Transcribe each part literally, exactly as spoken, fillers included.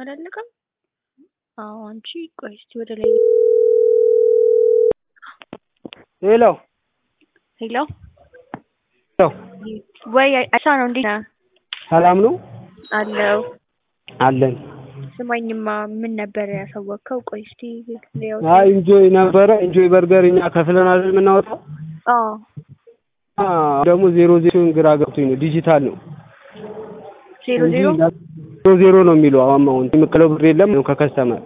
አላለቀም? አዎ አንቺ ቆይ እስቲ ወደ ላይ ሄሎ ሄሎ ሄሎ ወይ አይሳ ነው እንዴ? ሰላም ነው አለው አለን። ስማኝማ ምን ነበር ያሳወቀው? ቆይ እስቲ ሌው አይ ኢንጆይ ነበረ ኢንጆይ በርገር እኛ ከፍለን አይደል የምናወጣው? አዎ አዎ ደግሞ ዜሮ ዜሮ ግራ ገብቶኝ ነው። ዲጂታል ነው ዜሮ ዜሮ ዜሮ ዜሮ ነው የሚለው። አሁን የምከለው ብር የለም ነው ከከስተመር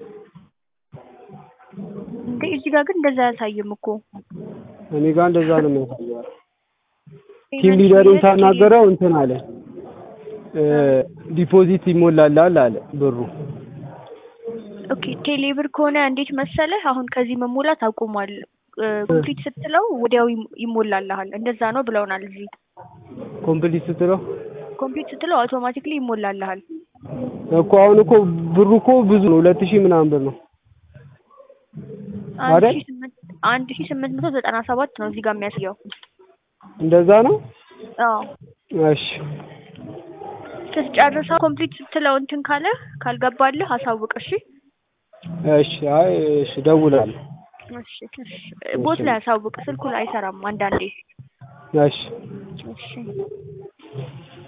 እንዴ እዚህ ጋር ግን እንደዛ ያሳየም እኮ እኔ ጋር እንደዛ ነው የሚያሳየው። ቲም ሊደሩን ታናገረው እንትን አለ ዲፖዚት ይሞላልሃል አለ ብሩ። ኦኬ ቴሌብር ከሆነ እንዴት መሰለህ አሁን ከዚህ መሞላት አቁሟል። ኮምፕሊት ስትለው ወዲያው ይሞላልሃል እንደዛ ነው ብለውናል። እዚህ ኮምፕሊት ስትለው ኮምፕሊት ስትለው አውቶማቲክሊ ይሞላልሃል እኮ። አሁን እኮ ብሩ እኮ ብዙ ነው ሁለት ሺህ ምናምን ብር ነው አይደል? አንድ ሺህ ስምንት መቶ ዘጠና ሰባት ነው እዚህ ጋር የሚያሳየው። እንደዛ ነው? አዎ እሺ ስትጨርሰው ኮምፕሊት ስትለው እንትን ካለ ካልገባልህ አሳውቅ እሺ። እሺ አይ እሺ ደውላለሁ። እሺ እሺ ቦት ላይ አሳውቅ ስልኩ ላይ አይሰራም አንዳንዴ። እሺ እሺ